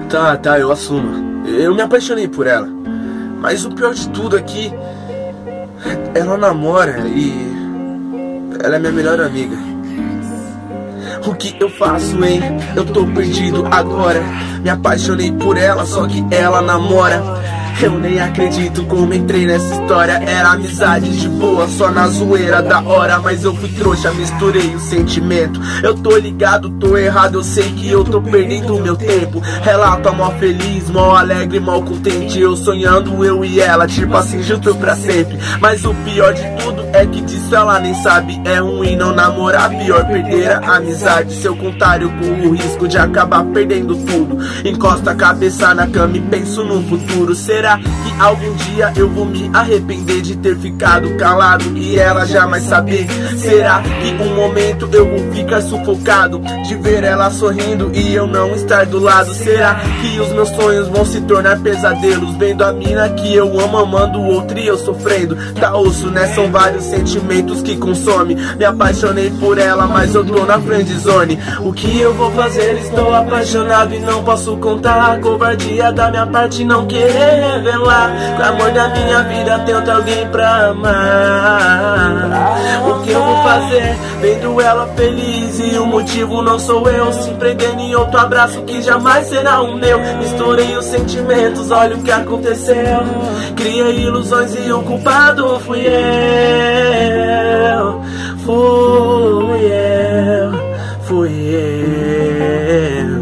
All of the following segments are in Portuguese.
Tá, eu assumo. Eu me apaixonei por ela. Mas o pior de tudo aqui, ela namora e ela é minha melhor amiga. O que eu faço, hein? Eu tô perdido agora. Me apaixonei por ela, só que ela namora. Eu nem acredito como entrei nessa história. Era amizade de boa, só na zoeira da hora. Mas eu fui trouxa, misturei o sentimento. Eu tô ligado, tô errado, eu sei que eu tô perdendo o meu tempo. Ela tá mó feliz, mó alegre, mó contente. Eu sonhando, eu e ela, tipo assim, junto pra sempre. Mas o pior de tudo é que disso ela nem sabe. É ruim não namorar, pior perder a amizade. Se eu contar eu corro o risco de acabar perdendo tudo. Encosto a cabeça na cama e penso no futuro. Será que algum dia eu vou me arrepender de ter ficado calado e ela jamais saber? Será que um momento eu vou ficar sufocado de ver ela sorrindo e eu não estar do lado? Será que os meus sonhos vão se tornar pesadelos vendo a mina que eu amo amando o outro e eu sofrendo? Tá osso, né? São vários sentimentos que consomem. Me apaixonei por ela, mas eu tô na friendzone. O que eu vou fazer? Estou apaixonado e não posso contar. A covardia da minha parte não querer revelar. Com o amor da minha vida tento alguém pra amar. O que eu vou fazer? Vendo ela feliz e o motivo não sou eu. Se prendendo em outro abraço que jamais será o meu. Misturei os sentimentos, olha o que aconteceu. Criei ilusões e o culpado fui eu. Fui eu.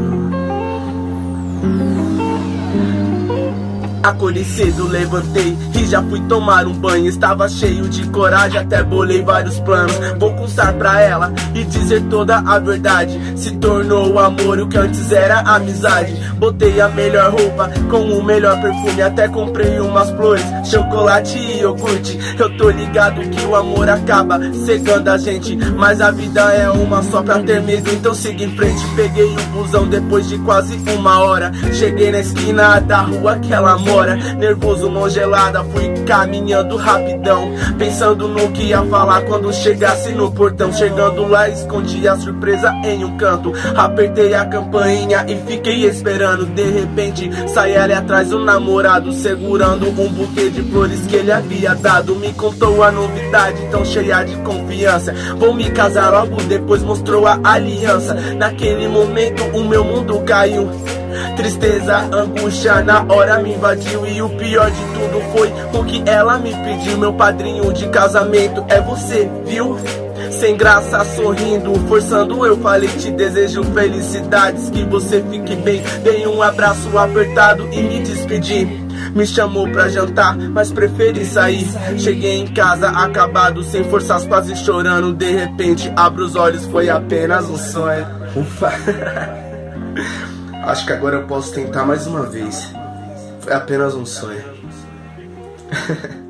Acordei cedo, levantei e já fui tomar um banho. Estava cheio de coragem, até bolei vários planos. Vou contar pra ela e dizer toda a verdade. Se tornou o amor o que antes era amizade. Botei a melhor roupa com o melhor perfume. Até comprei umas flores, chocolate e iogurte. Eu tô ligado que o amor acaba cegando a gente, mas a vida é uma só pra ter medo, então siga em frente. Peguei o busão depois de quase uma hora. Cheguei na esquina da rua que ela mora. Nervoso, mão gelada, fui caminhando rapidão, pensando no que ia falar quando chegasse no portão. Chegando lá, escondi a surpresa em um canto. Apertei a campainha e fiquei esperando. De repente, sai ali atrás o namorado, segurando um buquê de flores que ele havia dado. Me contou a novidade, tão cheia de confiança. Vou me casar logo depois, mostrou a aliança. Naquele momento o meu mundo caiu. Tristeza, angústia na hora me invadiu. E o pior de tudo foi o que ela me pediu. Meu padrinho de casamento é você, viu? Sem graça, sorrindo, forçando, eu falei: te desejo felicidades, que você fique bem. Dei um abraço apertado e me despedi. Me chamou pra jantar, mas preferi sair. Cheguei em casa acabado, sem forças, quase chorando. De repente abro os olhos, foi apenas um sonho. Ufa. Acho que agora eu posso tentar mais uma vez. Foi apenas um sonho.